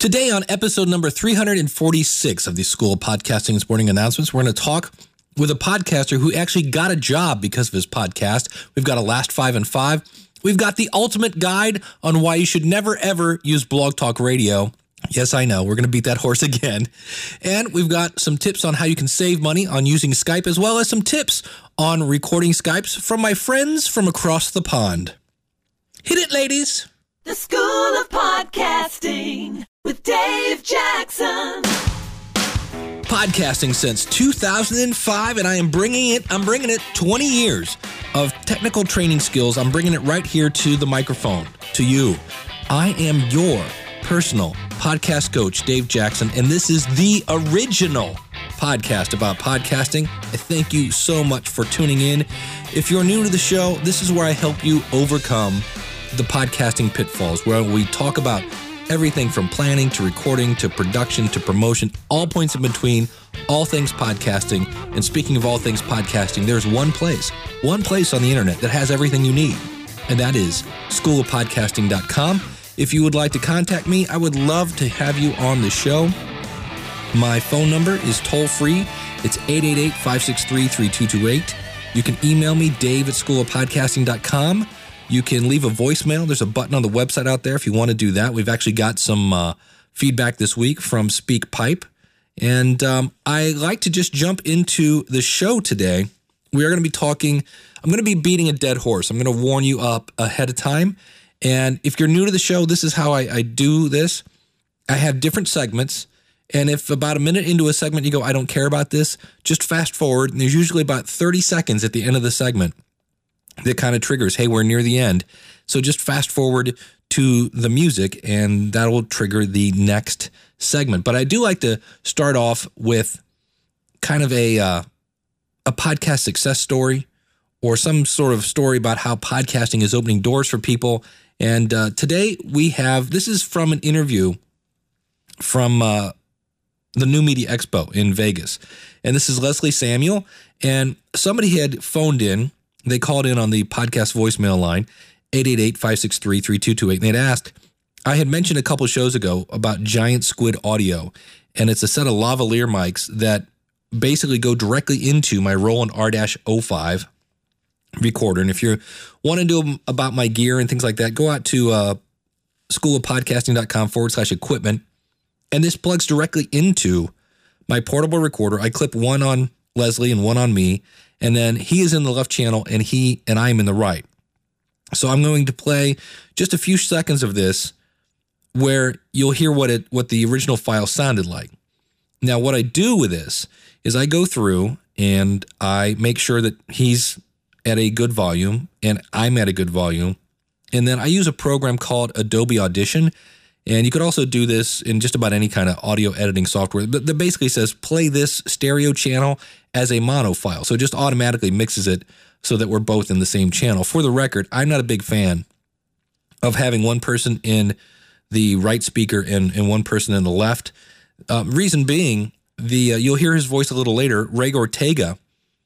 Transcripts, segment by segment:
Today on episode number 346 of the School of Podcasting's Morning Announcements, we're going to talk with a podcaster who actually got a job because of his podcast. We've got a Last 5 and 5. We've got the ultimate guide on why you should never, ever use Blog Talk Radio. Yes, I know. We're going to beat that horse again. And we've got some tips on how you can save money on using Skype, as well as some tips on recording Skypes from my friends from across the pond. Hit it, ladies. The School of Podcasting with Dave Jackson. Podcasting since 2005, and I'm bringing it 20 years of technical training skills. I'm bringing it right here to the microphone, to you. I am your personal podcast coach, Dave Jackson, and this is the original podcast about podcasting. I thank you so much for tuning in. If you're new to the show, this is where I help you overcome the podcasting pitfalls, where we talk about everything from planning to recording to production to promotion, all points in between, all things podcasting. And speaking of all things podcasting, there's one place on the internet that has everything you need, and that is schoolofpodcasting.com. If you would like to contact me, I would love to have you on the show. My phone number is toll-free. It's 888-563-3228. You can email me, dave@schoolofpodcasting.com. You can leave a voicemail. There's a button on the website out there if you want to do that. We've actually got some feedback this week from SpeakPipe. And I like to just jump into the show today. We are going to be talking, I'm going to be beating a dead horse. I'm going to warn you up ahead of time. And if you're new to the show, this is how I do this. I have different segments. And if about a minute into a segment you go, I don't care about this, just fast forward. And there's usually about 30 seconds at the end of the segment that kind of triggers, hey, we're near the end. So just fast forward to the music and that will trigger the next segment. But I do like to start off with kind of a podcast success story or some sort of story about how podcasting is opening doors for people. And today we have, this is from an interview from the New Media Expo in Vegas. And this is Leslie Samuel. And somebody had phoned in. They called in on the podcast voicemail line, 888-563-3228, and they'd asked, I had mentioned a couple shows ago about Giant Squid Audio, and it's a set of lavalier mics that basically go directly into my Roland R-05 recorder. And if you want to know about my gear and things like that, go out to schoolofpodcasting.com/equipment, and this plugs directly into my portable recorder. I clip one on Leslie and one on me, and then he is in the left channel and I am in the right. So I'm going to play just a few seconds of this where you'll hear what the original file sounded like. Now, what I do with this is I go through and I make sure that he's at a good volume and I'm at a good volume. And then I use a program called Adobe Audition. And you could also do this in just about any kind of audio editing software that basically says play this stereo channel as a mono file. So it just automatically mixes it so that we're both in the same channel. For the record, I'm not a big fan of having one person in the right speaker and one person in the left. Reason being, you'll hear his voice a little later, Ray Ortega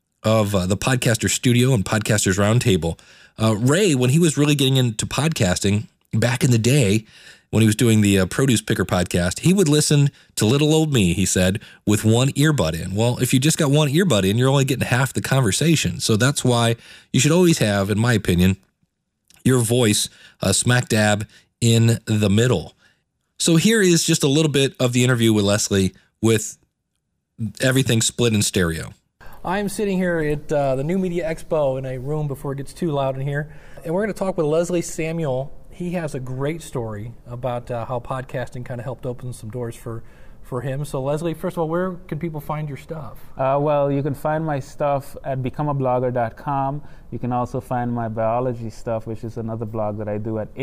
of the Podcaster Studio and Podcasters Roundtable. Ray, when he was really getting into podcasting back in the day, when he was doing the Produce Picker podcast, he would listen to little old me, he said, with one earbud in. Well, if you just got one earbud in, you're only getting half the conversation. So that's why you should always have, in my opinion, your voice smack dab in the middle. So here is just a little bit of the interview with Leslie with everything split in stereo. I'm sitting here at the New Media Expo in a room before it gets too loud in here. And we're going to talk with Leslie Samuel. He has a great story about how podcasting kind of helped open some doors for him. So Leslie, first of all, where can people find your stuff? Well, you can find my stuff at becomeablogger.com. You can also find my biology stuff, which is another blog that I do at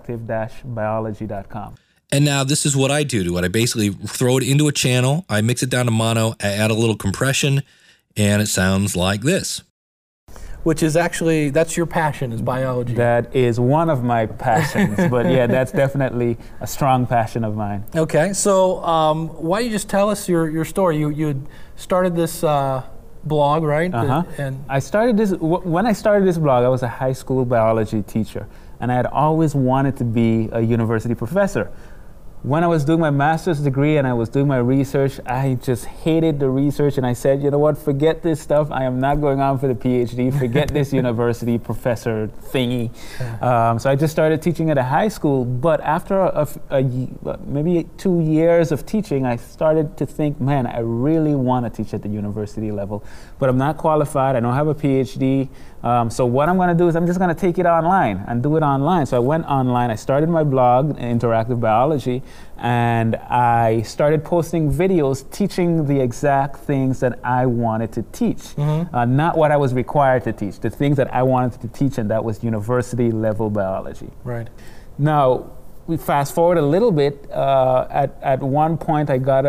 interactive-biology.com. And now this is what I do to it. I basically throw it into a channel, I mix it down to mono, I add a little compression, and it sounds like this. Which is actually, that's your passion, is biology. That is one of my passions, but yeah, that's definitely a strong passion of mine. Okay, so why don't you just tell us your story? You started this blog, right? And I started this, when I started this blog, I was a high school biology teacher, and I had always wanted to be a university professor. when I was doing my master's degree and I was doing my research, I just hated the research, and I said, you know what, forget this stuff. I am not going on for the PhD. Forget this university professor thingy. So I just started teaching at a high school. But after maybe 2 years of teaching, I started to think, man, I really want to teach at the university level. But I'm not qualified. I don't have a PhD. So what I'm going to do is I'm just going to take it online and do it online. So I went online. I started my blog, Interactive Biology, and I started posting videos teaching the exact things that I wanted to teach. Not what I was required to teach, the things that I wanted to teach, and that was university level biology. Right. Now, we fast forward a little bit. At one point, I got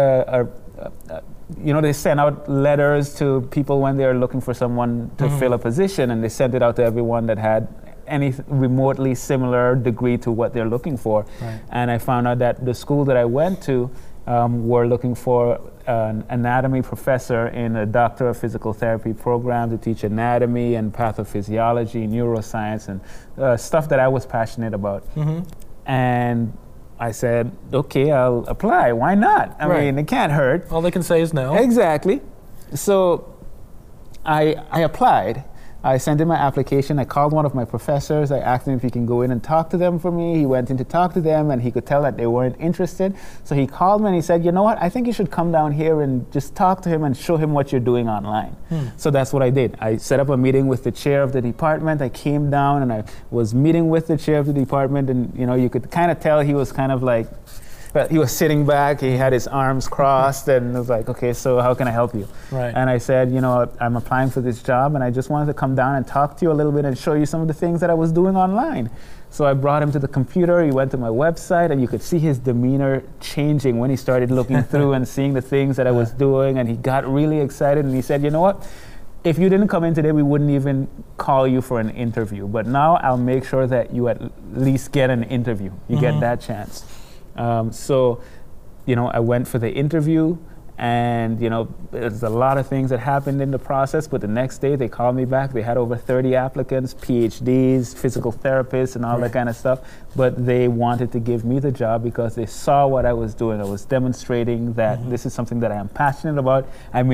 they send out letters to people when they're looking for someone to fill a position, and they sent it out to everyone that had any remotely similar degree to what they're looking for. Right. And I found out that the school that I went to were looking for an anatomy professor in a Doctor of Physical Therapy program to teach anatomy and pathophysiology, neuroscience, and stuff that I was passionate about. And I said, okay, I'll apply. Why not? I mean, it can't hurt. All they can say is no. Exactly. So I applied. I sent in my application. I called one of my professors. I asked him if he can go in and talk to them for me. He went in to talk to them, and he could tell that they weren't interested. So he called me and he said, you know what, I think you should come down here and just talk to him and show him what you're doing online. So that's what I did. I set up a meeting with the chair of the department. I came down and I was meeting with the chair of the department, and you could kind of tell he was kind of like, he was sitting back, he had his arms crossed, and was like, okay, so how can I help you? Right. And I said, I'm applying for this job, and I just wanted to come down and talk to you a little bit and show you some of the things that I was doing online. So I brought him to the computer, he went to my website, and you could see his demeanor changing when he started looking through and seeing the things that I was doing, and he got really excited, and he said, you know what? If you didn't come in today, we wouldn't even call you for an interview. But now I'll make sure that you at least get an interview. You get that chance. So I went for the interview, and there's a lot of things that happened in the process, but the next day they called me back. They had over 30 applicants, PhDs, physical therapists, and all that kind of stuff, but they wanted to give me the job because they saw what I was doing. I was demonstrating that this is something that I am passionate about.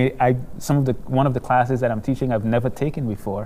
One of the classes that I'm teaching I've never taken before,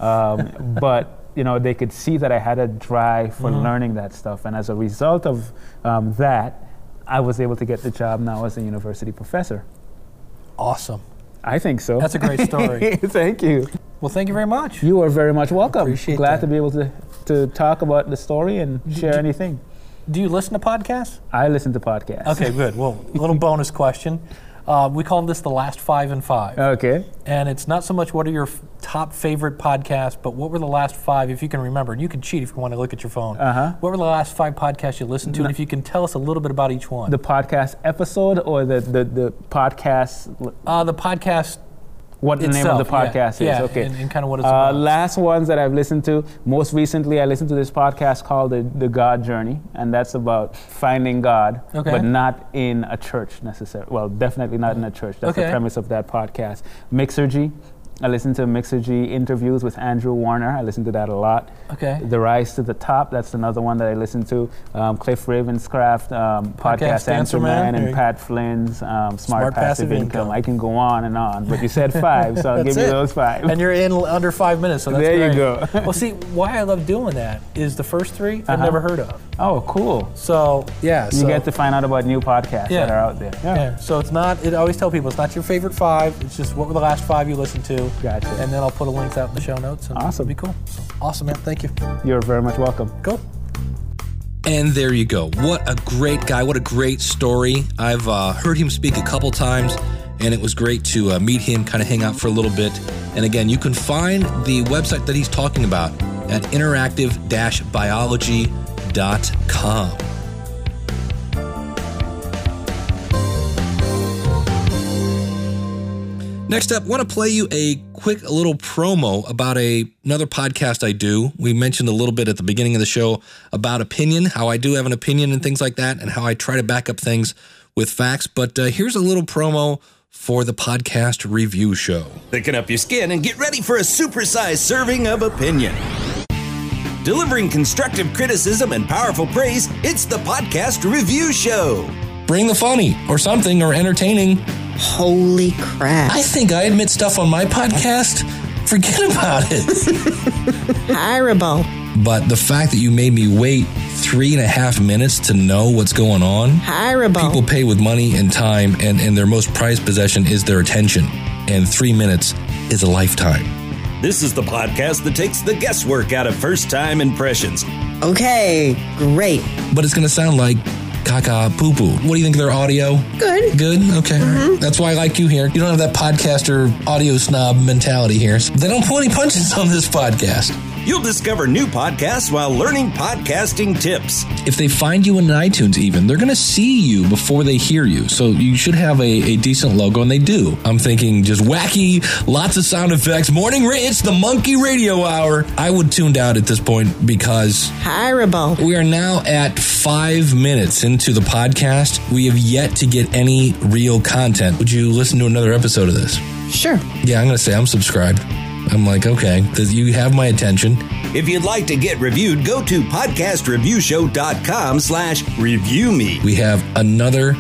but they could see that I had a drive for learning that stuff, and as a result of that, I was able to get the job now as a university professor. Awesome. I think so. That's a great story. Thank you. Well, thank you very much. You are very much welcome. Appreciate Glad that. to be able to talk about the story and share anything. Do you listen to podcasts? I listen to podcasts. Okay, good. Well, a little bonus question. We call this the last 5 and 5. Okay. And it's not so much what are your top favorite podcasts, but what were the last 5, if you can remember. And you can cheat if you want to look at your phone. What were the last 5 podcasts you listened to? And if you can tell us a little bit about each one. The podcast episode or the podcast? The podcast What the name of the podcast is. Yeah, Okay. and kind of what it's about. Last ones that I've listened to, most recently I listened to this podcast called The God Journey, and that's about finding God, but not in a church necessarily. Well, definitely not in a church. That's the premise of that podcast. Mixergy. I listen to Mixergy interviews with Andrew Warner. I listen to that a lot. Okay. The Rise to the Top, that's another one that I listen to. Cliff Ravenscraft, Podcast Answer Man, and Pat Flynn's Smart Passive Income. I can go on, but you said 5, so I'll give you those 5. And you're in under 5 minutes, so that's there great. You go. Well, see, why I love doing that is the first 3 I've never heard of. Oh, cool. So, yeah. You get to find out about new podcasts that are out there. Yeah. So it's not, I always tell people, it's not your favorite 5. It's just what were the last 5 you listened to. Gotcha. And then I'll put a link out in the show notes. And awesome. It'll be cool. So, awesome, man. Thank you. You're very much welcome. Cool. And there you go. What a great guy. What a great story. I've heard him speak a couple times, and it was great to meet him, kind of hang out for a little bit. And again, you can find the website that he's talking about at interactive-biology.com. Next up, I want to play you a quick little promo about another podcast I do. We mentioned a little bit at the beginning of the show about opinion, how I do have an opinion and things like that, and how I try to back up things with facts. But here's a little promo for the podcast review show. Thicken up your skin and get ready for a supersized serving of opinion. Delivering constructive criticism and powerful praise, it's the Podcast Review Show. Bring the funny or something or entertaining. Holy crap. I think I admit stuff on my podcast. Forget about it. Horrible. But the fact that you made me wait 3.5 minutes to know what's going on. Horrible. People pay with money and time, and their most prized possession is their attention. And 3 minutes is a lifetime. This is the podcast that takes the guesswork out of first-time impressions. Okay, great. But it's going to sound like caca poo-poo. What do you think of their audio? Good. Good? Okay. Mm-hmm. That's why I like you here. You don't have that podcaster audio snob mentality here. They don't pull any punches on this podcast. You'll discover new podcasts while learning podcasting tips. If they find you in iTunes even, they're going to see you before they hear you. So you should have a decent logo, and they do. I'm thinking just wacky, lots of sound effects. It's the Monkey Radio Hour. I would tune out at this point because horrible. We are now at 5 minutes into the podcast. We have yet to get any real content. Would you listen to another episode of this? Sure. Yeah, I'm going to say I'm subscribed. I'm like, okay, you have my attention. If you'd like to get reviewed, go to podcastreviewshow.com/review me. We have another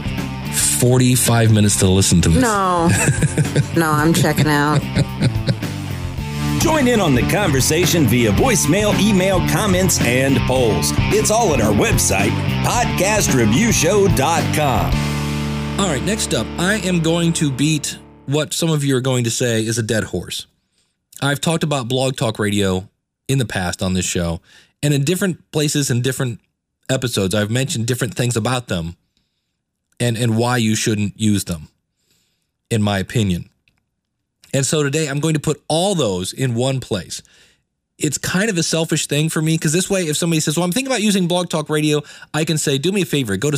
45 minutes to listen to this. No, I'm checking out. Join in on the conversation via voicemail, email, comments, and polls. It's all at our website, podcastreviewshow.com. All right, next up, I am going to beat what some of you are going to say is a dead horse. I've talked about Blog Talk Radio in the past on this show, and in different places and different episodes, I've mentioned different things about them and why you shouldn't use them, in my opinion. And so today I'm going to put all those in one place. It's kind of a selfish thing for me because this way, if somebody says, well, I'm thinking about using Blog Talk Radio, I can say, do me a favor, go to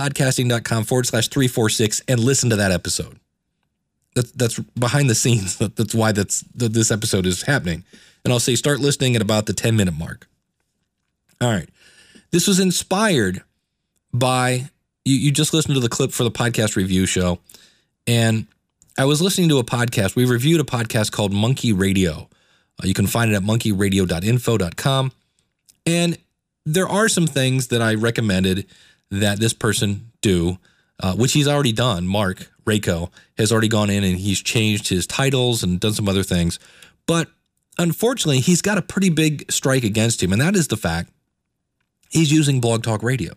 schoolofpodcasting.com/346 and listen to that episode. That's behind the scenes. That's why this episode is happening. And I'll say start listening at about the 10-minute mark. All right. This was inspired by, you just listened to the clip for the Podcast Review Show. And I was listening to a podcast. We reviewed a podcast called Monkey Radio. You can find it at monkeyradio.info.com. And there are some things that I recommended that this person do, which he's already done. Mark Rako has already gone in and he's changed his titles and done some other things. But unfortunately, he's got a pretty big strike against him, and that is the fact he's using Blog Talk Radio.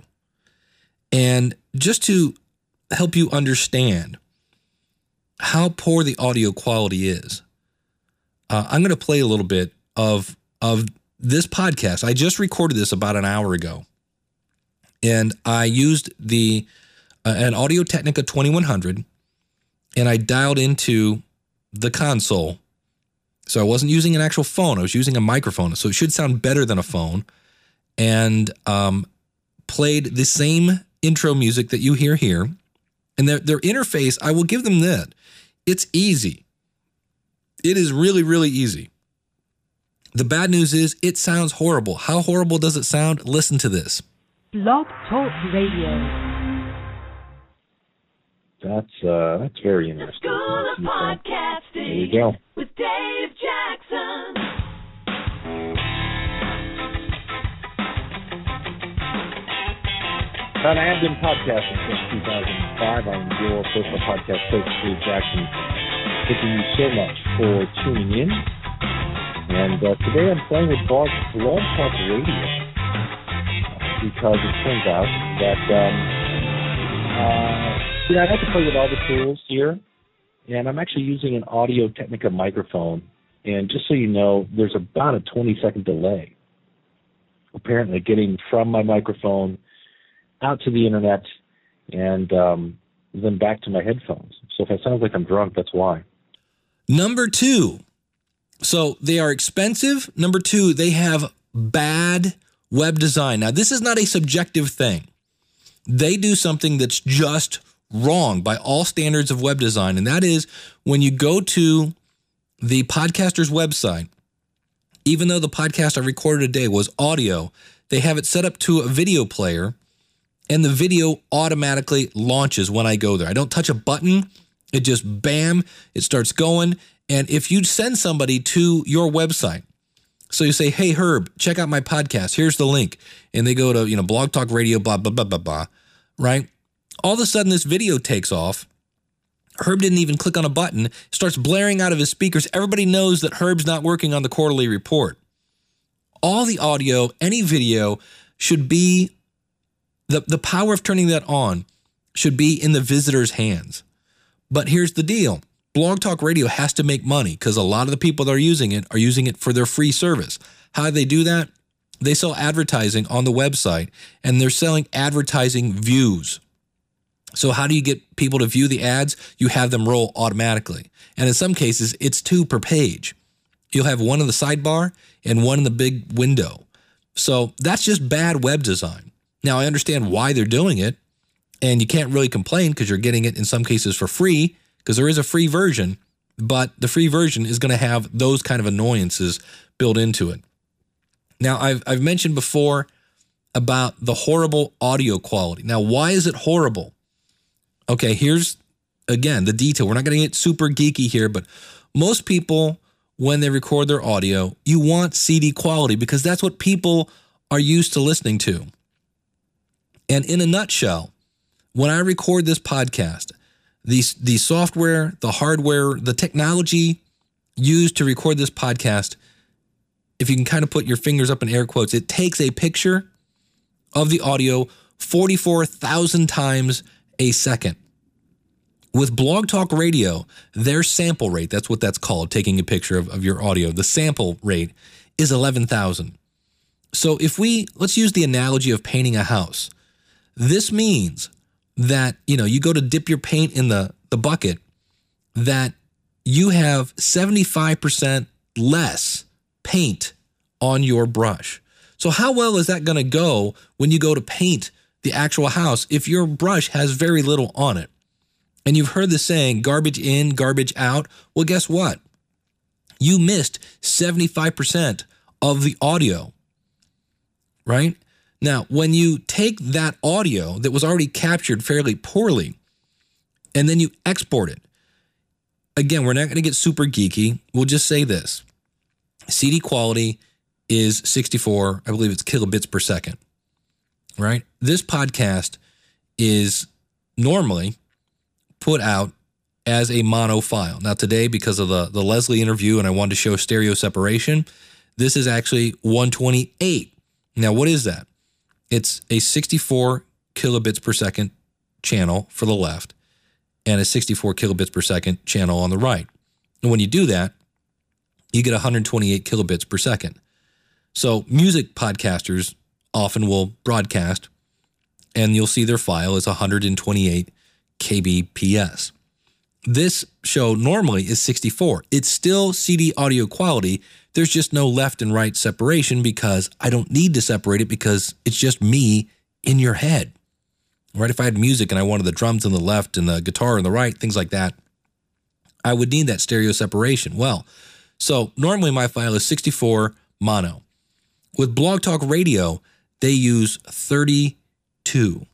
And just to help you understand how poor the audio quality is, I'm going to play a little bit of this podcast. I just recorded this about an hour ago, and I used an Audio-Technica 2100, and I dialed into the console. So I wasn't using an actual phone. I was using a microphone, so it should sound better than a phone, and played the same intro music that you hear here. And their interface, I will give them that. It's easy. It is really, really easy. The bad news is it sounds horrible. How horrible does it sound? Listen to this. Blog Talk Radio. That's very interesting. School of Podcasting. There you go. With Dave Jackson. And I have been podcasting since 2005. I'm your personal podcast coach, Dave Jackson. Thank you so much for tuning in. And today I'm playing with Blog Talk Radio because it turns out that I have to play with all the tools here, and I'm actually using an Audio-Technica microphone. And just so you know, there's about a 20-second delay, apparently, getting from my microphone out to the internet and then back to my headphones. So if it sounds like I'm drunk, that's why. Number two, so they are expensive. Number two, they have bad web design. Now, this is not a subjective thing. They do something that's just wrong by all standards of web design, and that is when you go to the podcaster's website, even though the podcast I recorded today was audio, they have it set up to a video player, and the video automatically launches when I go there. I don't touch a button. It just, bam, it starts going. And if you send somebody to your website, So you say, hey, Herb, check out my podcast. Here's the link. And they go to, Blog Talk Radio, blah, blah, blah, blah, blah, right? All of a sudden, this video takes off. Herb didn't even click on a button, starts blaring out of his speakers. Everybody knows that Herb's not working on the quarterly report. All the audio, any video should be, the power of turning that on should be in the visitor's hands. But here's the deal. Blog Talk Radio has to make money because a lot of the people that are using it for their free service. How do they do that? They sell advertising on the website, and they're selling advertising views. So how do you get people to view the ads? You have them roll automatically. And in some cases, it's 2 per page. You'll have one in the sidebar and one in the big window. So that's just bad web design. Now, I understand why they're doing it, and you can't really complain because you're getting it in some cases for free, because there is a free version, but the free version is going to have those kind of annoyances built into it. Now, I've mentioned before about the horrible audio quality. Now, why is it horrible? Okay, here's, again, the detail. We're not going to get super geeky here, but most people, when they record their audio, you want CD quality because that's what people are used to listening to. And in a nutshell, when I record this podcast, the software, the hardware, the technology used to record this podcast, if you can kind of put your fingers up in air quotes, it takes a picture of the audio 44,000 times a second. With Blog Talk Radio, their sample rate, that's what that's called, taking a picture of your audio, the sample rate is 11,000. So let's use the analogy of painting a house. This means that, you go to dip your paint in the bucket, that you have 75% less paint on your brush. So how well is that going to go when you go to paint the actual house if your brush has very little on it? And you've heard the saying, garbage in, garbage out. Well, guess what? You missed 75% of the audio, right? Now, when you take that audio that was already captured fairly poorly, and then you export it, again, we're not going to get super geeky. We'll just say this. CD quality is 64, I believe it's kilobits per second, right? This podcast is normally put out as a mono file. Now today, because of the Leslie interview and I wanted to show stereo separation, this is actually 128. Now, what is that? It's a 64 kilobits per second channel for the left and a 64 kilobits per second channel on the right. And when you do that, you get 128 kilobits per second. So music podcasters often will broadcast and you'll see their file is 128 kbps. This show normally is 64. It's still CD audio quality. There's just no left and right separation because I don't need to separate it because it's just me in your head, right? If I had music and I wanted the drums on the left and the guitar on the right, things like that, I would need that stereo separation. Well, so normally my file is 64 mono. With Blog Talk Radio, they use 32.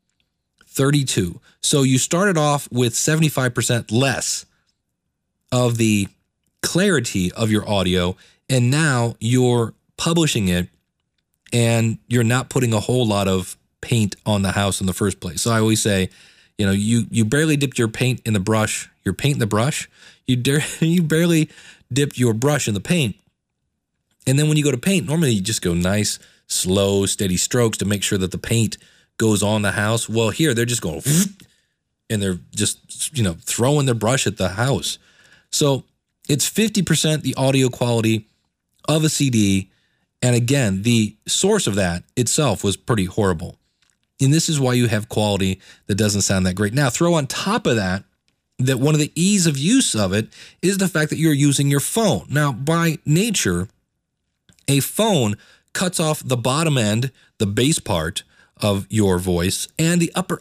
So you started off with 75% less of the clarity of your audio, and now you're publishing it and you're not putting a whole lot of paint on the house in the first place. So I always say, you barely dipped your paint in the brush, your paint in the brush. You barely dipped your brush in the paint. And then when you go to paint, normally you just go nice, slow, steady strokes to make sure that the paint goes on the house. Well, here they're just going and they're just, throwing their brush at the house. So it's 50% the audio quality of a CD. And again, the source of that itself was pretty horrible. And this is why you have quality that doesn't sound that great. Now, throw on top of that one of the ease of use of it is the fact that you're using your phone. Now, by nature, a phone cuts off the bottom end, the bass part of your voice, and the upper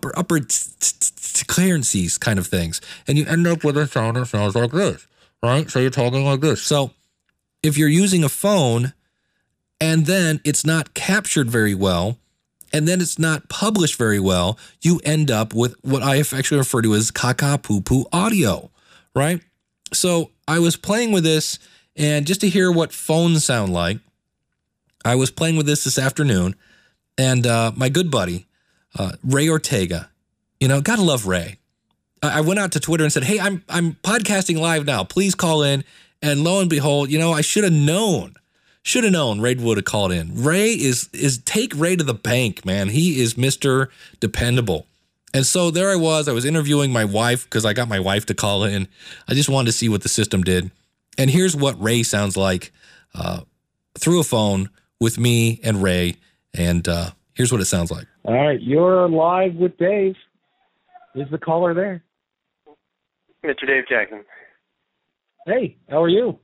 clearances kind of things. And you end up with a sound that sounds like this, right? So you're talking like this. So if you're using a phone and then it's not captured very well, and then it's not published very well, you end up with what I affectionately refer to as caca poo poo audio, right? So I was playing with this And just to hear what phones sound like, I was playing with this afternoon, and my good buddy, Ray Ortega, gotta love Ray. I went out to Twitter and said, hey, I'm podcasting live now. Please call in. And lo and behold, I should have known. Ray would have called in. Ray is take Ray to the bank, man. He is Mr. Dependable. And so there I was interviewing my wife because I got my wife to call in. I just wanted to see what the system did. And here's what Ray sounds like through a phone with me and Ray. And here's what it sounds like. All right, you're live with Dave. Is the caller there? Mr. Dave Jackson. Hey, how are you?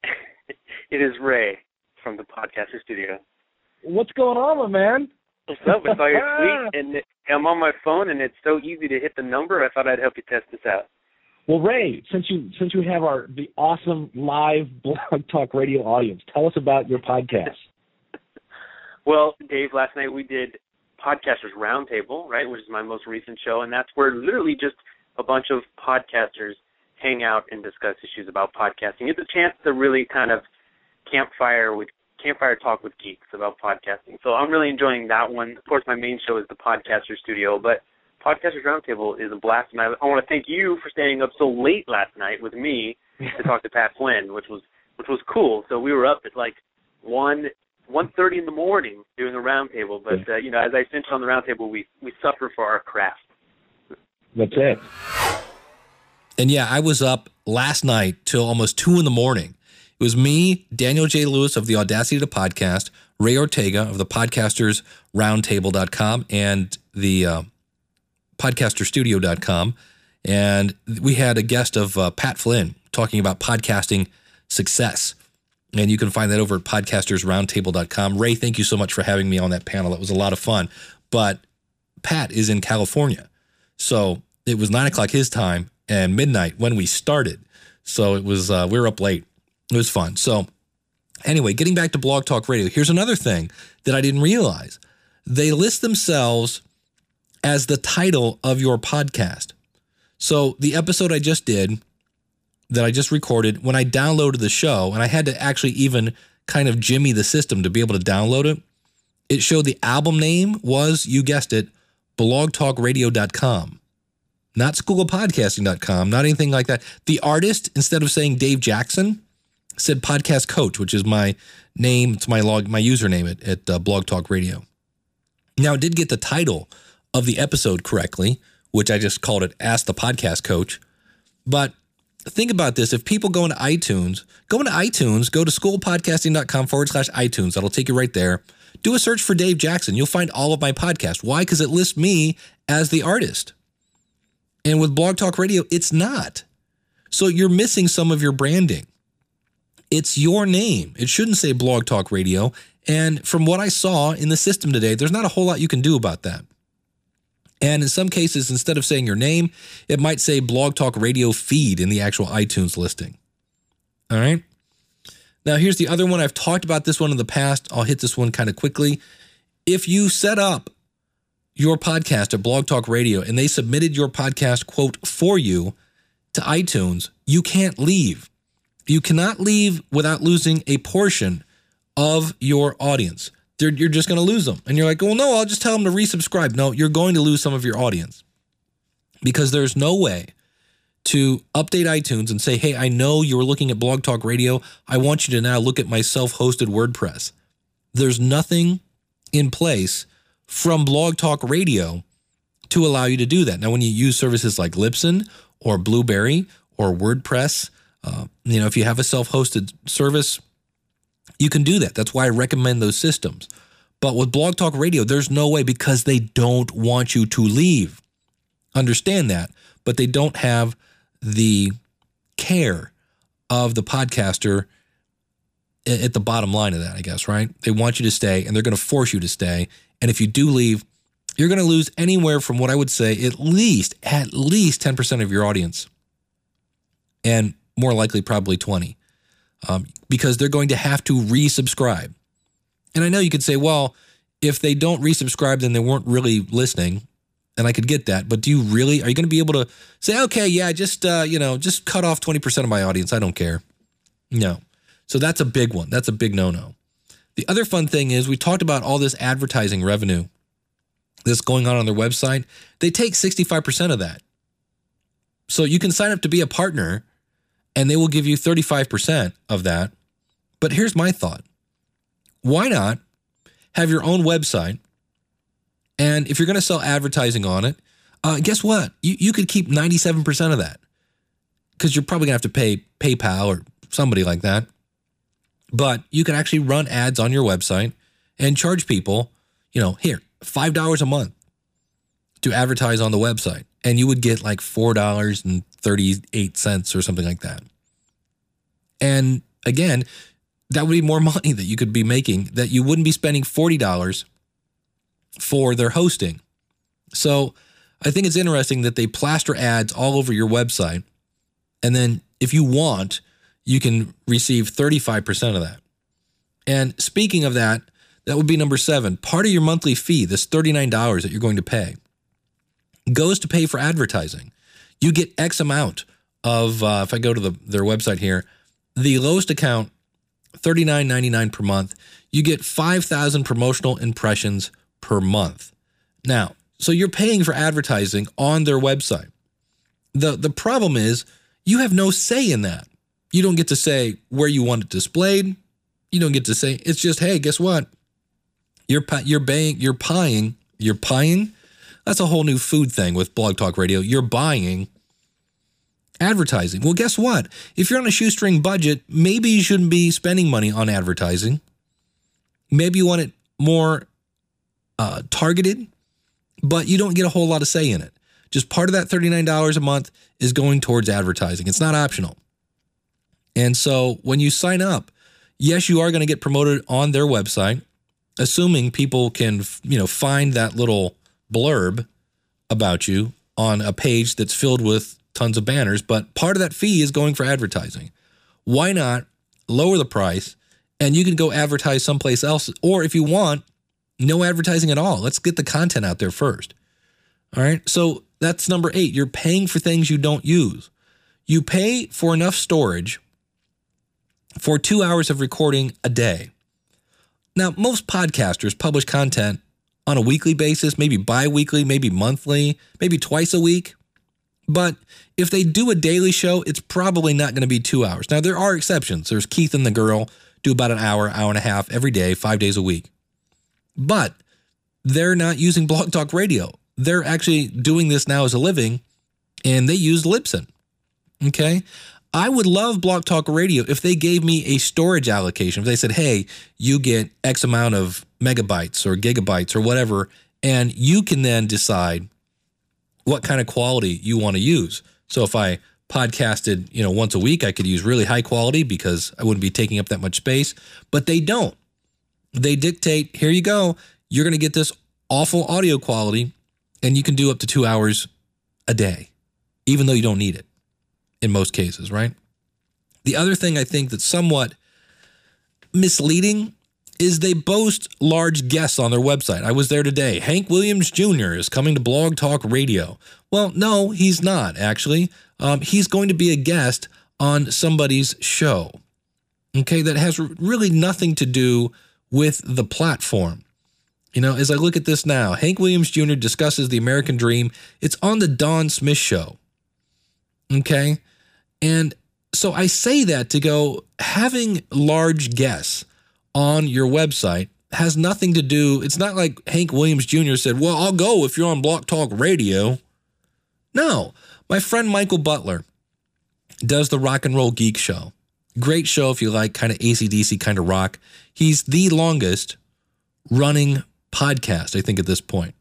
It is Ray from the Podcaster Studio. What's going on, my man? What's up? I saw your tweet, and I'm on my phone, and it's so easy to hit the number. I thought I'd help you test this out. Well, Ray, since you have the awesome live Blog Talk Radio audience, tell us about your podcast. Well, Dave, last night we did Podcasters Roundtable, right, which is my most recent show, and that's where literally just a bunch of podcasters hang out and discuss issues about podcasting. It's a chance to really kind of campfire talk with geeks about podcasting. So I'm really enjoying that one. Of course, my main show is the Podcaster Studio, but Podcasters Roundtable is a blast, and I want to thank you for staying up so late last night with me to talk to Pat Flynn, which was cool. So we were up at like 1:30 in the morning doing a roundtable, but as I finished on the roundtable, we suffer for our craft. That's it. And yeah, I was up last night till almost 2 in the morning. It was me, Daniel J. Lewis of the Audacity to Podcast, Ray Ortega of the podcastersroundtable.com and the podcasterstudio.com. And we had a guest of Pat Flynn talking about podcasting success. And you can find that over at podcastersroundtable.com. Ray, thank you so much for having me on that panel. It was a lot of fun. But Pat is in California. So it was 9 o'clock his time and midnight when we started. So it was we were up late. It was fun. So anyway, getting back to Blog Talk Radio, here's another thing that I didn't realize. They list themselves as the title of your podcast. So the episode I just did, that I just recorded, when I downloaded the show, and I had to actually even kind of jimmy the system to be able to download it, it showed the album name was, you guessed it, blogtalkradio.com. Not schoolofpodcasting.com, not anything like that. The artist, instead of saying Dave Jackson, said Podcast Coach, which is my name. It's my username at Blog Talk Radio. Now, it did get the title of the episode correctly, which I just called it Ask the Podcast Coach. But think about this. If people go into iTunes, go to schoolpodcasting.com/iTunes. That'll take you right there. Do a search for Dave Jackson. You'll find all of my podcasts. Why? Because it lists me as the artist. And with Blog Talk Radio, it's not. So you're missing some of your branding. It's your name. It shouldn't say Blog Talk Radio. And from what I saw in the system today, there's not a whole lot you can do about that. And in some cases, instead of saying your name, it might say Blog Talk Radio feed in the actual iTunes listing. All right. Now, here's the other one. I've talked about this one in the past. I'll hit this one kind of quickly. If you set up your podcast at Blog Talk Radio and they submitted your podcast, quote, for you to iTunes, you can't leave. You cannot leave without losing a portion of your audience. You're just going to lose them. And you're like, well, no, I'll just tell them to resubscribe. No, you're going to lose some of your audience because there's no way to update iTunes and say, hey, I know you were looking at Blog Talk Radio. I want you to now look at my self-hosted WordPress. There's nothing in place from Blog Talk Radio to allow you to do that. Now, when you use services like Libsyn or Blueberry or WordPress, if you have a self-hosted service, you can do that. That's why I recommend those systems. But with Blog Talk Radio, there's no way because they don't want you to leave. Understand that. But they don't have the care of the podcaster at the bottom line of that, I guess, right? They want you to stay, and they're going to force you to stay. And if you do leave, you're going to lose anywhere from what I would say at least 10% of your audience. And more likely probably 20. Because they're going to have to resubscribe. And I know you could say, well, if they don't resubscribe, then they weren't really listening. And I could get that. But are you going to be able to say, okay, yeah, just cut off 20% of my audience. I don't care. No. So that's a big one. That's a big no-no. The other fun thing is we talked about all this advertising revenue that's going on their website. They take 65% of that. So you can sign up to be a partner and they will give you 35% of that. But here's my thought. Why not have your own website? And if you're going to sell advertising on it, guess what? You could keep 97% of that because you're probably going to have to pay PayPal or somebody like that. But you can actually run ads on your website and charge people, here, $5 a month to advertise on the website. And you would get like $4.38 or something like that. And again, that would be more money that you could be making that you wouldn't be spending $40 for their hosting. So I think it's interesting that they plaster ads all over your website. And then if you want, you can receive 35% of that. And speaking of that, that would be number 7. Part of your monthly fee, this $39 that you're going to pay, goes to pay for advertising. You get X amount of, if I go to their website here, the lowest account, $39.99 per month, you get 5,000 promotional impressions per month. Now, so you're paying for advertising on their website. The problem is you have no say in that. You don't get to say where you want it displayed. You don't get to say, it's just, hey, guess what? You're pieing. That's a whole new food thing with Blog Talk Radio. You're buying advertising. Well, guess what? If you're on a shoestring budget, maybe you shouldn't be spending money on advertising. Maybe you want it more targeted, but you don't get a whole lot of say in it. Just part of that $39 a month is going towards advertising. It's not optional. And so when you sign up, yes, you are going to get promoted on their website, assuming people can, find that little blurb about you on a page that's filled with tons of banners, but part of that fee is going for advertising. Why not lower the price and you can go advertise someplace else? Or if you want, no advertising at all. Let's get the content out there first. All right. So that's number 8. You're paying for things you don't use. You pay for enough storage for 2 hours of recording a day. Now, most podcasters publish content on a weekly basis, maybe bi-weekly, maybe monthly, maybe twice a week. But if they do a daily show, it's probably not going to be 2 hours. Now, there are exceptions. There's Keith and the Girl do about an hour, hour and a half every day, 5 days a week. But they're not using Blog Talk Radio. They're actually doing this now as a living, and they use Libsyn. Okay? I would love Blog Talk Radio if they gave me a storage allocation. If they said, hey, you get X amount of megabytes or gigabytes or whatever, and you can then decide what kind of quality you want to use. So if I podcasted, once a week, I could use really high quality because I wouldn't be taking up that much space. But they don't. They dictate, here you go. You're going to get this awful audio quality, and you can do up to 2 hours a day, even though you don't need it in most cases, right? The other thing I think that's somewhat misleading is they boast large guests on their website. I was there today. Hank Williams Jr. is coming to Blog Talk Radio. Well, no, he's not, actually. He's going to be a guest on somebody's show, okay, that has really nothing to do with the platform. As I look at this now, Hank Williams Jr. discusses the American dream. It's on the Don Smith Show, okay? And so I say that to go, having large guests on your website has nothing to do. It's not like Hank Williams Jr. said, well, I'll go if you're on Blog Talk Radio. No, my friend Michael Butler does the Rock and Roll Geek Show. Great show if you like kind of AC/DC kind of rock. He's the longest running podcast, I think, at this point.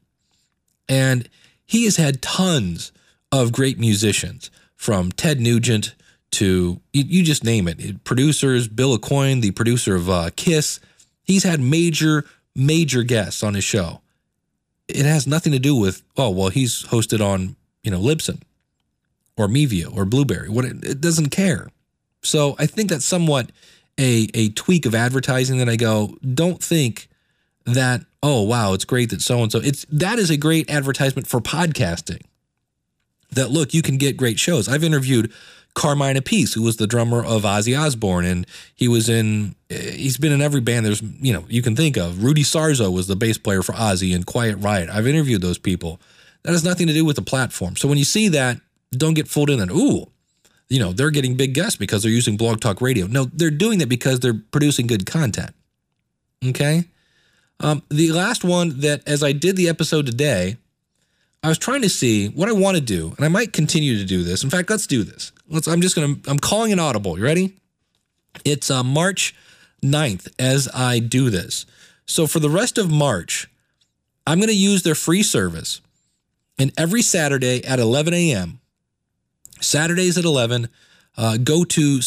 And he has had tons of great musicians, from Ted Nugent to, you just name it, producers, Bill Aucoin, the producer of Kiss. He's had major guests on his show. It has nothing to do with, he's hosted on, Libsyn or Mevio or Blueberry. It doesn't care. So I think that's somewhat a tweak of advertising that I go, don't think that, oh, wow, it's great that so-and-so. That is a great advertisement for podcasting. That, look, you can get great shows. I've interviewed Carmine Appice, who was the drummer of Ozzy Osbourne, and he's been in every band there's, you can think of. Rudy Sarzo was the bass player for Ozzy and Quiet Riot. I've interviewed those people. That has nothing to do with the platform. So when you see that, don't get fooled in that, they're getting big guests because they're using Blog Talk Radio. No, they're doing that because they're producing good content. Okay? The last one that, as I did the episode today, I was trying to see what I want to do, and I might continue to do this. In fact, let's do this. I'm calling an audible. You ready? It's March 9th as I do this. So for the rest of March, I'm going to use their free service. And every Saturday at 11 a.m., Saturdays at 11, go to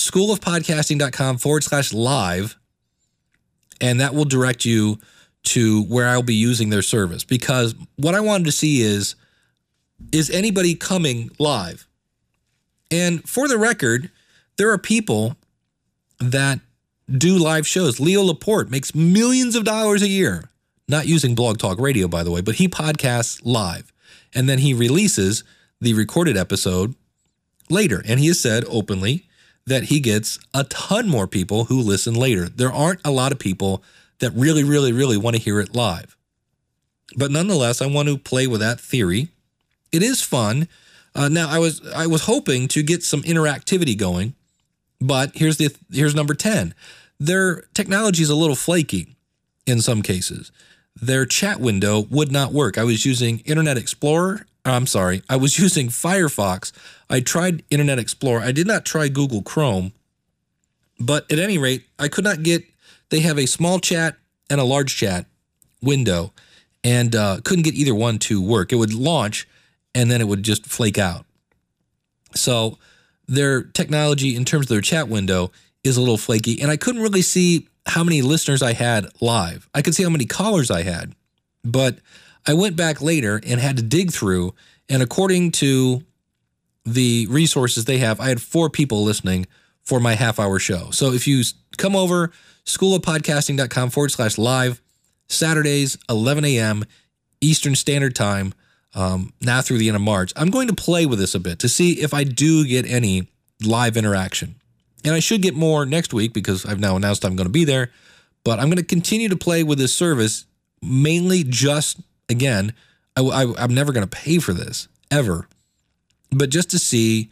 schoolofpodcasting.com/live, and that will direct you to where I'll be using their service. Because what I wanted to see is anybody coming live? And for the record, there are people that do live shows. Leo Laporte makes millions of dollars a year, not using Blog Talk Radio, by the way, but he podcasts live. And then he releases the recorded episode later. And he has said openly that he gets a ton more people who listen later. There aren't a lot of people that really, really, really want to hear it live. But nonetheless, I want to play with that theory. It is fun. Now, I was hoping to get some interactivity going, but here's number 10. Their technology is a little flaky in some cases. Their chat window would not work. I was using Internet Explorer. I was using Firefox. I tried Internet Explorer. I did not try Google Chrome. But at any rate, I could not get, they have a small chat and a large chat window, and couldn't get either one to work. It would launch, and then it would just flake out. So their technology in terms of their chat window is a little flaky, and I couldn't really see how many listeners I had live. I could see how many callers I had, but I went back later and had to dig through, and according to the resources they have, I had 4 people listening for my half-hour show. So if you come over, schoolofpodcasting.com/live, Saturdays, 11 a.m. Eastern Standard Time, now through the end of March, I'm going to play with this a bit to see if I do get any live interaction. And I should get more next week because I've now announced I'm going to be there. But I'm going to continue to play with this service, mainly just, again, I'm never going to pay for this, ever. But just to see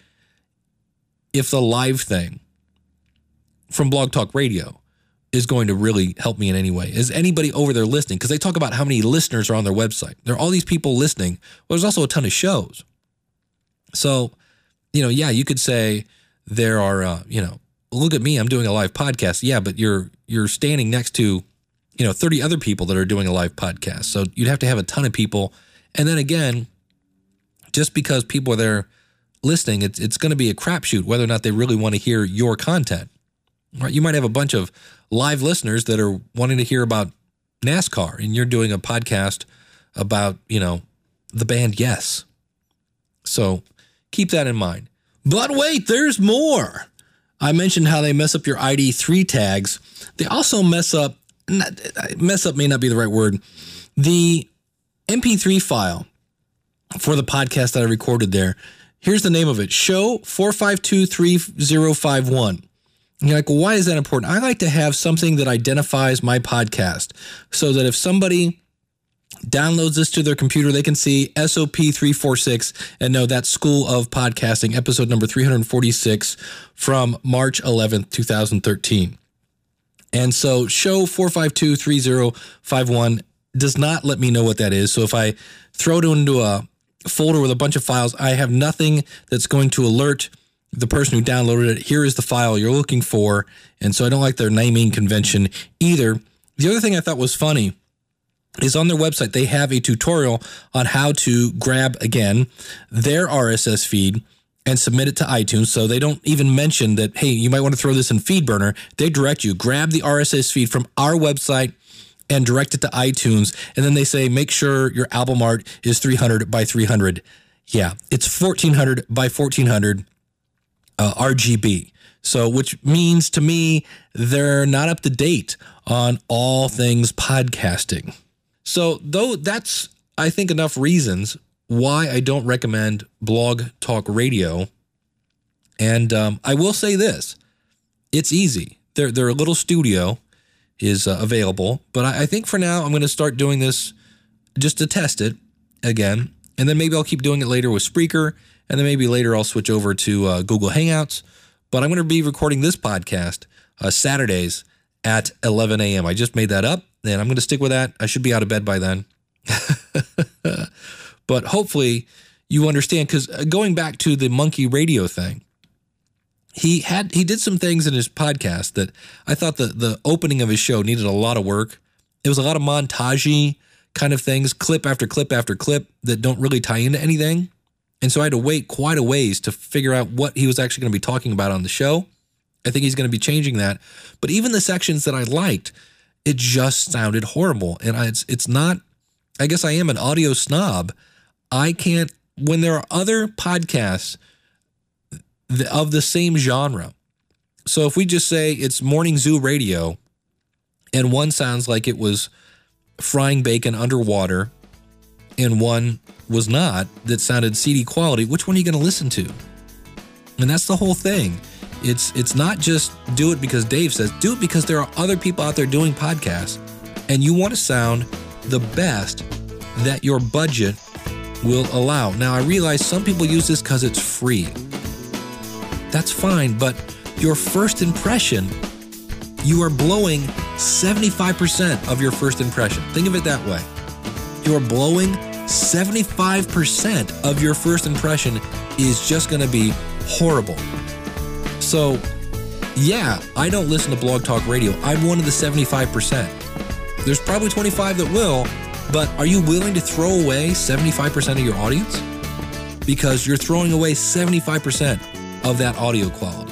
if the live thing from Blog Talk Radio is going to really help me in any way. Is anybody over there listening? Because they talk about how many listeners are on their website. There are all these people listening. Well, there's also a ton of shows. So, you could say there are, look at me, I'm doing a live podcast. Yeah, but you're standing next to, 30 other people that are doing a live podcast. So you'd have to have a ton of people. And then again, just because people are there listening, it's going to be a crapshoot whether or not they really want to hear your content. Right? You might have a bunch of live listeners that are wanting to hear about NASCAR, and you're doing a podcast about, the band Yes. So keep that in mind. But wait, there's more. I mentioned how they mess up your ID3 tags. They also mess up may not be the right word. The MP3 file for the podcast that I recorded there, here's the name of it, Show 4523051. You're like, well, why is that important? I like to have something that identifies my podcast so that if somebody downloads this to their computer, they can see SOP 346 and know that's School of Podcasting, episode number 346 from March 11th, 2013. And so Show 4523051 does not let me know what that is. So if I throw it into a folder with a bunch of files, I have nothing that's going to alert the person who downloaded it. Here is the file you're looking for. And so I don't like their naming convention either. The other thing I thought was funny is on their website, they have a tutorial on how to grab, again, their RSS feed and submit it to iTunes. So they don't even mention that, hey, you might want to throw this in FeedBurner. They direct you, grab the RSS feed from our website and direct it to iTunes. And then they say, make sure your album art is 300 by 300. Yeah, it's 1400 by 1400 RGB. So, which means to me, they're not up to date on all things podcasting. So, though that's, I think, enough reasons why I don't recommend Blog Talk Radio And I will say this, it's easy. Their little studio is available, but I think for now I'm going to start doing this just to test it again, and then maybe I'll keep doing it later with Spreaker, and then maybe later I'll switch over to Google Hangouts. But I'm going to be recording this podcast Saturdays at 11 a.m. I just made that up, and I'm going to stick with that. I should be out of bed by then. But hopefully you understand, because going back to the Monkey Radio thing, he did some things in his podcast that I thought the opening of his show needed a lot of work. It was a lot of montage-y kind of things, clip after clip after clip that don't really tie into anything. And so I had to wait quite a ways to figure out what he was actually going to be talking about on the show. I think he's going to be changing that. But even the sections that I liked, it just sounded horrible. And it's not, I guess I am an audio snob. I can't, when there are other podcasts of the same genre. So if we just say it's Morning Zoo Radio and one sounds like it was frying bacon underwater and one was not, that sounded CD quality, which one are you going to listen to? And that's the whole thing. It's not just do it because Dave says, do it because there are other people out there doing podcasts and you want to sound the best that your budget will allow. Now, I realize some people use this because it's free. That's fine, but your first impression, you are blowing 75% of your first impression. Think of it that way. You are blowing 75% of your first impression is just going to be horrible. So, yeah, I don't listen to Blog Talk Radio. I'm one of the 75%. There's probably 25 that will, but are you willing to throw away 75% of your audience? Because you're throwing away 75% of that audio quality.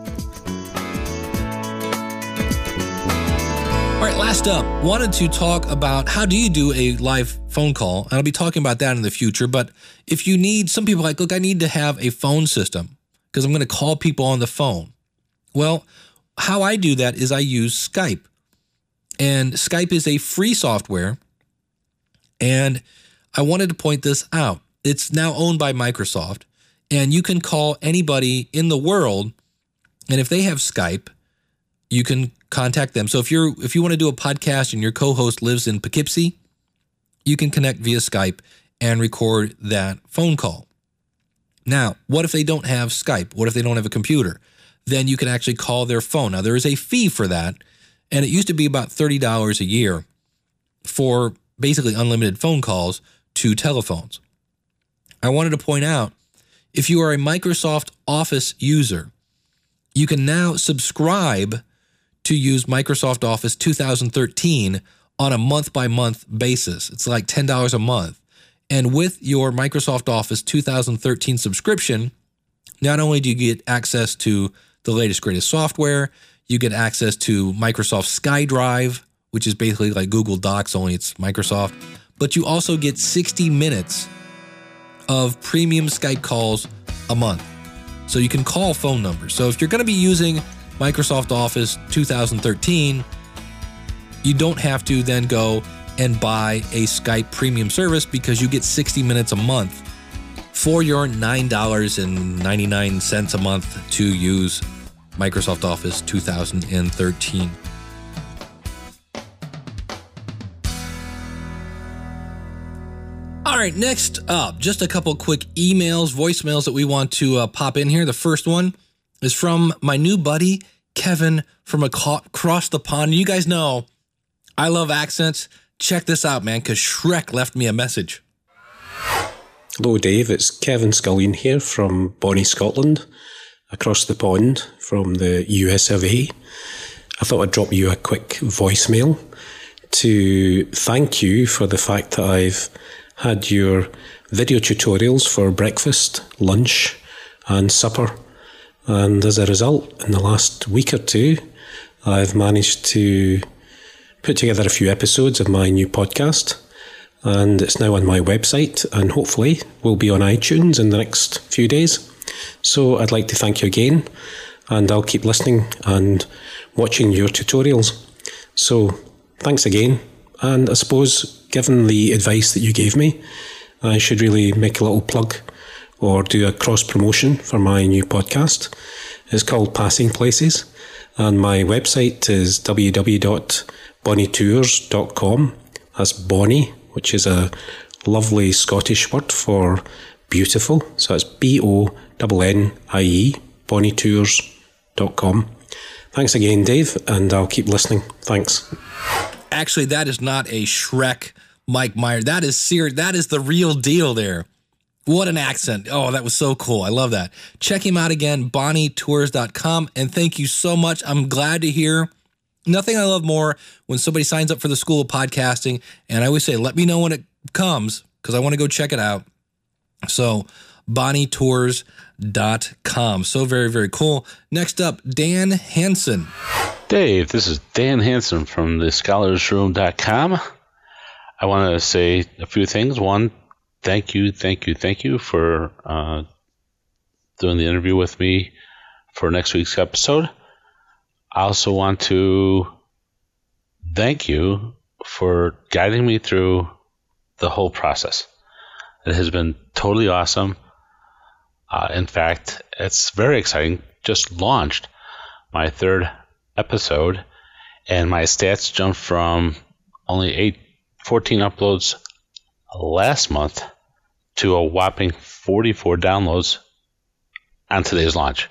All right, last up, wanted to talk about how do you do a live phone call, and I'll be talking about that in the future, but if you need, some people are like, look, I need to have a phone system because I'm going to call people on the phone. Well, how I do that is I use Skype, and Skype is a free software, and I wanted to point this out. It's now owned by Microsoft, and you can call anybody in the world, and if they have Skype, you can contact them. So if you want to do a podcast and your co-host lives in Poughkeepsie, you can connect via Skype and record that phone call. Now, what if they don't have Skype? What if they don't have a computer? Then you can actually call their phone. Now, there is a fee for that, and it used to be about $30 a year for basically unlimited phone calls to telephones. I wanted to point out, if you are a Microsoft Office user, you can now subscribe to use Microsoft Office 2013 on a month-by-month basis. It's like $10 a month. And with your Microsoft Office 2013 subscription, not only do you get access to the latest, greatest software, you get access to Microsoft SkyDrive, which is basically like Google Docs, only it's Microsoft, but you also get 60 minutes of premium Skype calls a month. So you can call phone numbers. So if you're going to be using Microsoft Office 2013, you don't have to then go and buy a Skype premium service because you get 60 minutes a month for your $9.99 a month to use Microsoft Office 2013. All right, next up, just a couple quick emails, voicemails that we want to pop in here. The first one is from my new buddy, Kevin, from across the pond. You guys know I love accents. Check this out, man, because Shrek left me a message. Hello, Dave. It's Kevin Scullion here from Bonnie, Scotland, across the pond from the US of A. I thought I'd drop you a quick voicemail to thank you for the fact that I've had your video tutorials for breakfast, lunch, and supper. And as a result, in the last week or two, I've managed to put together a few episodes of my new podcast, and it's now on my website and hopefully will be on iTunes in the next few days. So I'd like to thank you again, and I'll keep listening and watching your tutorials. So thanks again, and I suppose given the advice that you gave me, I should really make a little plug or do a cross promotion for my new podcast. It's called Passing Places, and my website is www.bonnietours.com. That's Bonnie, which is a lovely Scottish word for beautiful. So it's BONNIE, bonnietours.com. Thanks again, Dave, and I'll keep listening. Thanks. Actually, that is not a Shrek Mike Myers. That is serious. That is the real deal there. What an accent. Oh, that was so cool. I love that. Check him out again, bonnietours.com. And thank you so much. I'm glad to hear. Nothing I love more when somebody signs up for the School of Podcasting. And I always say, let me know when it comes because I want to go check it out. So bonnietours.com. So very, very cool. Next up, Dan Hansen. Dave, this is Dan Hansen from thescholarsroom.com. I want to say a few things. One, thank you for doing the interview with me for next week's episode. I also want to thank you for guiding me through the whole process. It has been totally awesome. In fact, it's very exciting. Just launched my third episode, and my stats jumped from only 14 uploads last month to a whopping 44 downloads on today's launch.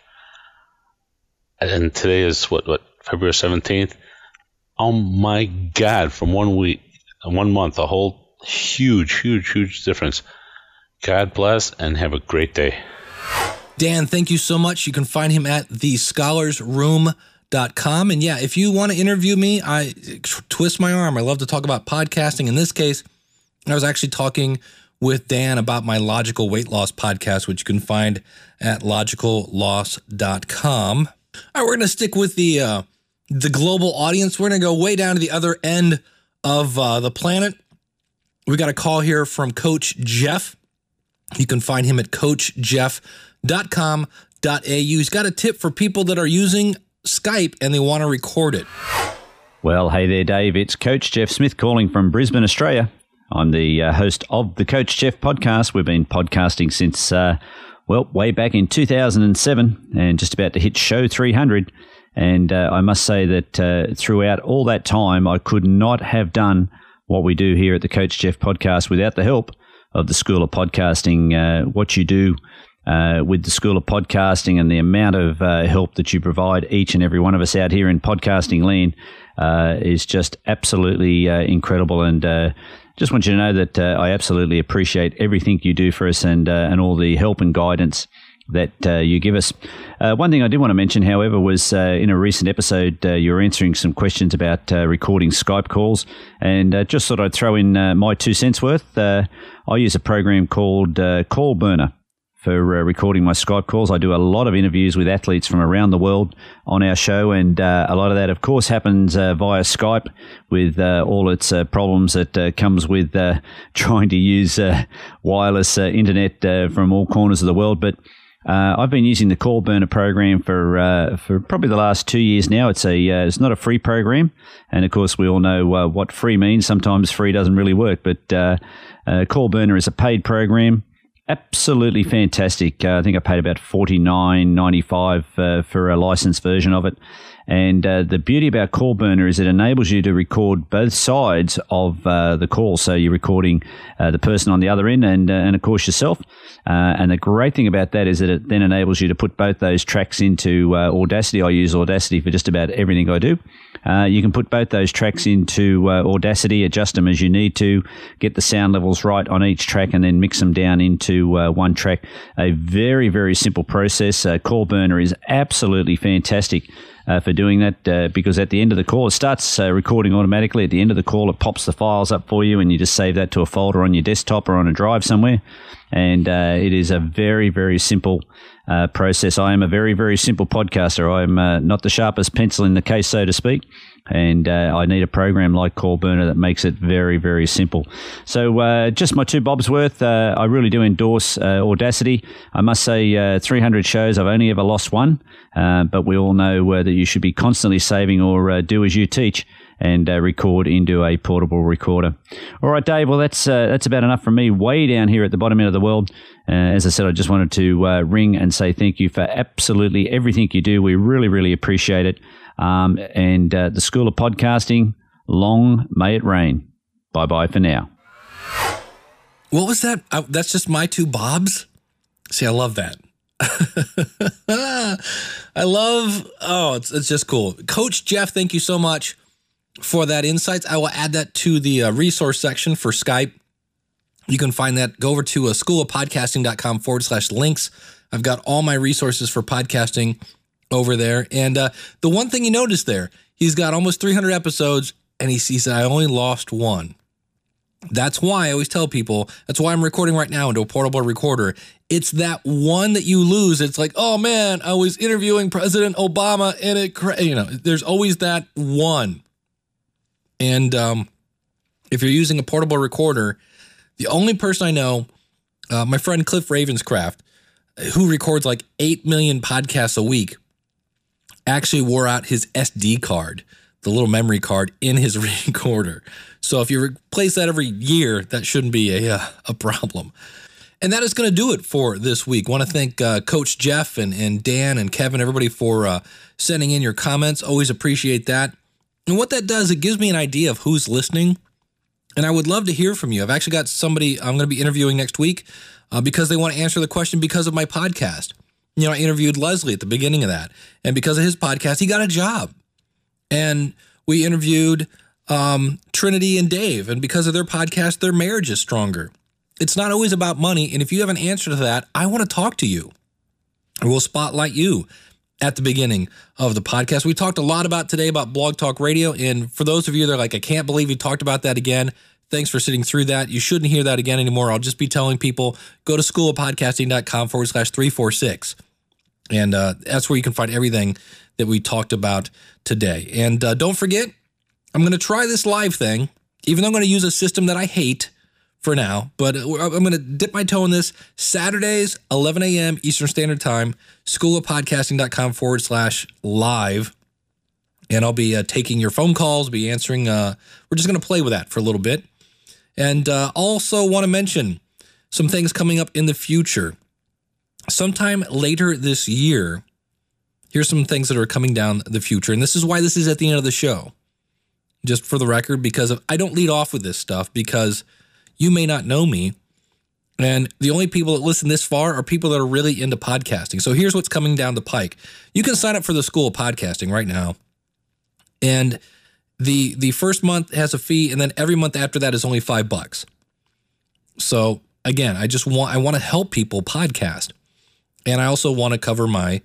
And today is what February 17th. Oh my God, from 1 week, 1 month, a whole huge difference. God bless and have a great day. Dan, thank you so much. You can find him at thescholarsroom.com. And yeah, if you want to interview me, I twist my arm. I love to talk about podcasting. In this case, I was actually talking with Dan about my Logical Weight Loss podcast, which you can find at logicalloss.com. All right, we're going to stick with the global audience. We're going to go way down to the other end of the planet. We got a call here from Coach Jeff. You can find him at coachjeff.com.au. He's got a tip for people that are using Skype and they want to record it. Well, hey there, Dave. It's Coach Jeff Smith calling from Brisbane, Australia. I'm the host of the Coach Jeff podcast. We've been podcasting since, way back in 2007 and just about to hit show 300. And I must say that throughout all that time, I could not have done what we do here at the Coach Jeff podcast without the help of the School of Podcasting. What you do with the School of Podcasting and the amount of help that you provide each and every one of us out here in podcasting land is just absolutely incredible. And just want you to know that I absolutely appreciate everything you do for us and all the help and guidance that you give us. One thing I did want to mention, however, was in a recent episode, you were answering some questions about recording Skype calls, and just thought I'd throw in my 2 cents worth. I use a program called Call Burner for recording my Skype calls. I do a lot of interviews with athletes from around the world on our show, and a lot of that, of course, happens via Skype with all its problems that comes with trying to use wireless internet from all corners of the world. But I've been using the Call Burner program for probably the last 2 years now. It's not a free program, and of course we all know what free means. Sometimes free doesn't really work, but Call Burner is a paid program. Absolutely fantastic. I think I paid about $49.95 for a licensed version of it. And the beauty about Call Burner is it enables you to record both sides of the call. So you're recording the person on the other end and of course yourself. And the great thing about that is that it then enables you to put both those tracks into Audacity. I use Audacity for just about everything I do. You can put both those tracks into Audacity, adjust them as you need to, get the sound levels right on each track, and then mix them down into one track. A very, very simple process. Call Burner is absolutely fantastic for doing that because at the end of the call, it starts recording automatically. At the end of the call, it pops the files up for you, and you just save that to a folder on your desktop or on a drive somewhere. And it is a very, very simple process. I am a very, very simple podcaster. I'm not the sharpest pencil in the case, so to speak. And I need a program like Call Burner that makes it very, very simple. So just my 2 bobs worth. I really do endorse Audacity. I must say 300 shows, I've only ever lost one. But we all know that you should be constantly saving or do as you teach and record into a portable recorder. All right, Dave, well, that's about enough from me way down here at the bottom end of the world. As I said, I just wanted to ring and say thank you for absolutely everything you do. We really, really appreciate it. And the School of Podcasting, long may it rain. Bye-bye for now. What was that? That's just my two bobs? See, I love that. It's just cool. Coach Jeff, thank you so much for that insights. I will add that to the resource section for Skype. You can find that. Go over to schoolofpodcasting.com/links. I've got all my resources for podcasting over there. And the one thing you notice there, he's got almost 300 episodes, and he said, I only lost one. That's why I always tell people, that's why I'm recording right now into a portable recorder. It's that one that you lose. It's like, oh man, I was interviewing President Obama and there's always that one. And if you're using a portable recorder, the only person I know, my friend Cliff Ravenscraft, who records like 8 million podcasts a week, actually wore out his SD card, the little memory card in his recorder. So if you replace that every year, that shouldn't be a problem. And that is going to do it for this week. I want to thank Coach Jeff and Dan and Kevin, everybody for sending in your comments. Always appreciate that. And what that does, it gives me an idea of who's listening. And I would love to hear from you. I've actually got somebody I'm going to be interviewing next week because they want to answer the question because of my podcast. I interviewed Leslie at the beginning of that. And because of his podcast, he got a job. And we interviewed Trinity and Dave. And because of their podcast, their marriage is stronger. It's not always about money. And if you have an answer to that, I want to talk to you. We'll spotlight you at the beginning of the podcast. We talked a lot about today about Blog Talk Radio. And for those of you that are like, I can't believe you talked about that again. Thanks for sitting through that. You shouldn't hear that again anymore. I'll just be telling people, go to schoolofpodcasting.com/346. And that's where you can find everything that we talked about today. And don't forget, I'm going to try this live thing, even though I'm going to use a system that I hate for now. But I'm going to dip my toe in this. Saturdays, 11 a.m. Eastern Standard Time, schoolofpodcasting.com/live. And I'll be taking your phone calls, be answering. We're just going to play with that for a little bit. And also want to mention some things coming up in the future. Sometime later this year, here's some things that are coming down the future. And this is why this is at the end of the show. Just for the record, because I don't lead off with this stuff because you may not know me. And the only people that listen this far are people that are really into podcasting. So here's what's coming down the pike. You can sign up for the School of Podcasting right now. And the first month has a fee, and then every month after that is only $5. So again, I want to help people podcast. And I also want to cover my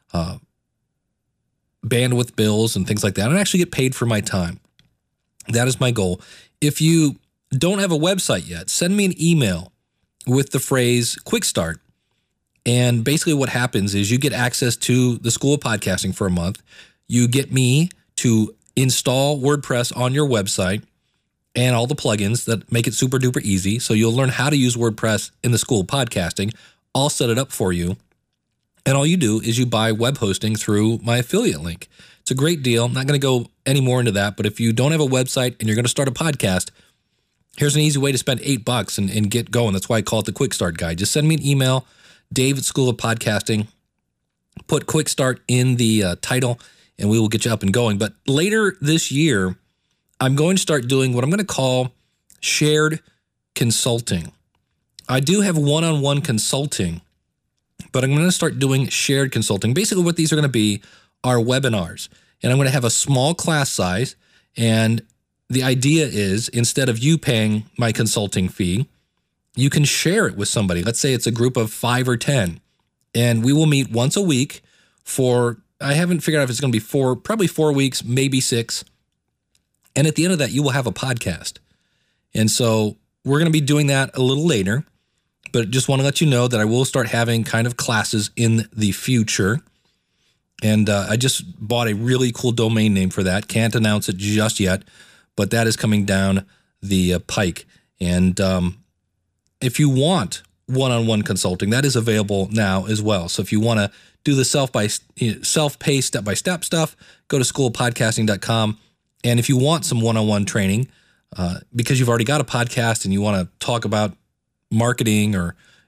bandwidth bills and things like that and actually get paid for my time. That is my goal. If you don't have a website yet, send me an email with the phrase Quick Start. And basically what happens is you get access to the School of Podcasting for a month. You get me to install WordPress on your website and all the plugins that make it super duper easy. So you'll learn how to use WordPress in the School of Podcasting. I'll set it up for you. And all you do is you buy web hosting through my affiliate link. It's a great deal. I'm not going to go any more into that, but if you don't have a website and you're going to start a podcast, here's an easy way to spend $8 and get going. That's why I call it the Quick Start Guide. Just send me an email, Dave at School of Podcasting. Put Quick Start in the title, and we will get you up and going. But later this year, I'm going to start doing what I'm going to call shared consulting. I do have one-on-one consulting, but I'm going to start doing shared consulting. Basically, what these are going to be are webinars. And I'm going to have a small class size. And the idea is, instead of you paying my consulting fee, you can share it with somebody. Let's say it's a group of 5 or 10. And we will meet once a week for, I haven't figured out if it's going to be probably 4 weeks, maybe 6. And at the end of that, you will have a podcast. And so we're going to be doing that a little later, but just want to let you know that I will start having kind of classes in the future. And I just bought a really cool domain name for that. Can't announce it just yet, but that is coming down the pike. And if you want one-on-one consulting, that is available now as well. So if you want to do the self-paced step-by-step stuff, go to schoolofpodcasting.com. And if you want some one-on-one training, because you've already got a podcast and you want to talk about marketing or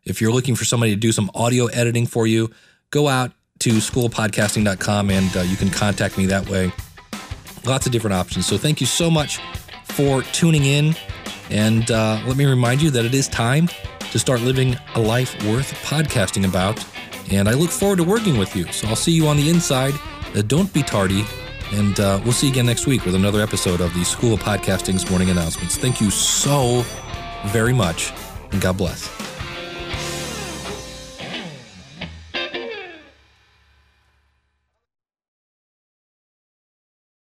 If you're looking for somebody to do some audio editing for you, go out to schoolofpodcasting.com and you can contact me that way. Lots of different options. So thank you so much for tuning in. And let me remind you that it is time to start living a life worth podcasting about. And I look forward to working with you. So I'll see you on the inside. Don't be tardy. And we'll see you again next week with another episode of the School of Podcasting's Morning Announcements. Thank you so very much, and God bless.